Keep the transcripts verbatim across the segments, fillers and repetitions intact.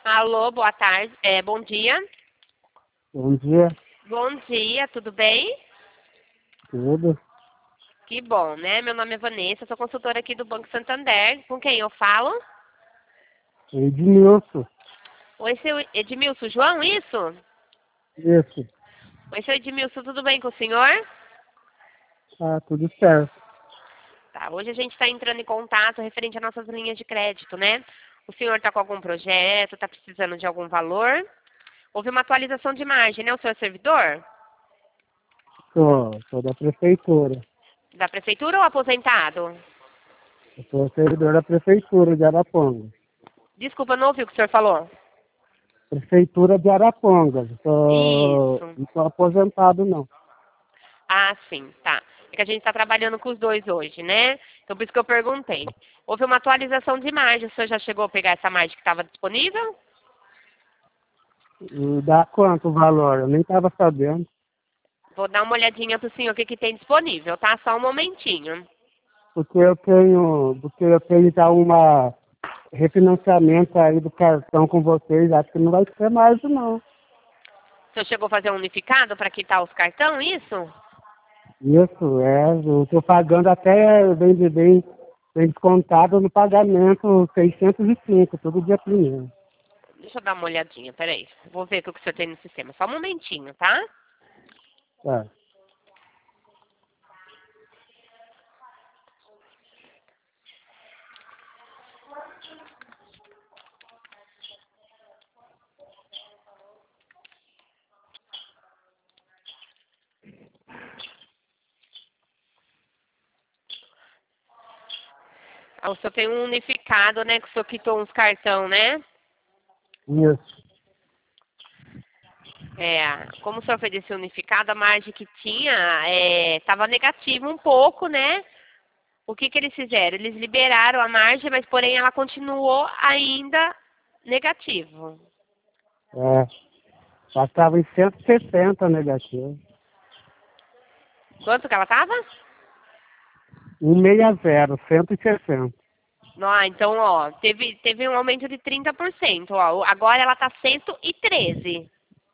Alô, boa tarde. É, bom dia. Bom dia, Bom dia, tudo bem? tudo. Que bom, né? Meu nome é Vanessa, sou consultora aqui do Banco Santander. Com quem eu falo? Edmilson, Oi, seu Edmilson João, isso? isso. Oi, seu Edmilson, tudo bem com o senhor? Tá tudo certo. Tá, hoje a gente está entrando em contato referente às nossas linhas de crédito, né? O senhor está com algum projeto, está precisando de algum valor? Houve uma atualização de margem, né? O seu servidor? Sou, sou da prefeitura. Da prefeitura ou aposentado? Eu sou servidor da prefeitura de Araponga. Desculpa, não ouvi o que o senhor falou. Prefeitura de Araponga. Sou, Isso. não sou aposentado, não. Ah, sim, tá. É que a gente está trabalhando com os dois hoje, né? Então, por isso que eu perguntei. Houve uma atualização de margem. O senhor já chegou a pegar essa margem que estava disponível? E dá quanto o valor? Eu nem estava sabendo. Vou dar uma olhadinha para o senhor o que, que tem disponível, tá? Só um momentinho. Porque eu tenho, porque eu tenho já uma refinanciamento aí do cartão com vocês. Acho que não vai ser mais, não. O senhor chegou a fazer um unificado para quitar os cartão, isso? Isso, é. Eu estou pagando até bem, bem, bem descontado no pagamento seiscentos e cinco, todo dia primeiro. Deixa eu dar uma olhadinha, peraí. Vou ver o que o senhor tem no sistema. Só um momentinho, tá? Tá. Ah, o senhor tem um unificado, né? Que o senhor quitou uns cartão, né? Isso. É, como o senhor fez esse unificado, a margem que tinha estava negativa um pouco, né? O que, que eles fizeram? Eles liberaram a margem, mas porém ela continuou ainda negativo. É. Já estava em cento e sessenta negativo. Quanto que ela estava? cento e sessenta, cento e sessenta. Ah, então, ó, teve, teve um aumento de trinta por cento. Ó, agora ela está cento e treze.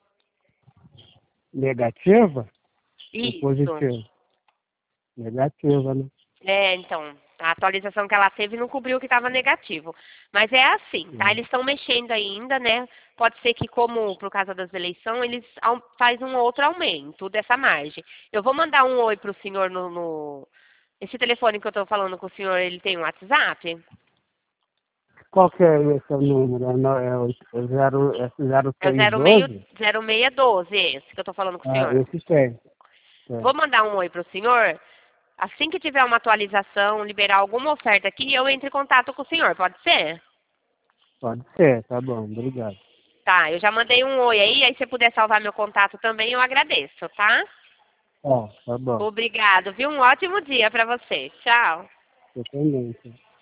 Negativa ou Isso. positiva? Negativa, né? É, então, a atualização que ela teve não cobriu o que estava negativo. Mas é assim, tá? Eles estão mexendo ainda, né? Pode ser que, como por causa das eleições, eles au- faz um outro aumento dessa margem. Eu vou mandar um oi pro senhor no, no... Esse telefone que eu estou falando com o senhor, ele tem um WhatsApp? Qual que é esse número? É, no- é o é zero, é zero É o seis zero seis doze? zero seis um dois, esse que eu estou falando com o Ah, senhor. esse tem. É. Vou mandar um oi pro senhor. Assim que tiver uma atualização, liberar alguma oferta aqui, eu entro em contato com o senhor, pode ser? Pode ser, tá bom, obrigado. Tá, eu já mandei um oi aí, aí se você puder salvar meu contato também, eu agradeço, tá? Tá, tá bom. Obrigado, viu? Um ótimo dia pra você. Tchau. Eu também. Tá.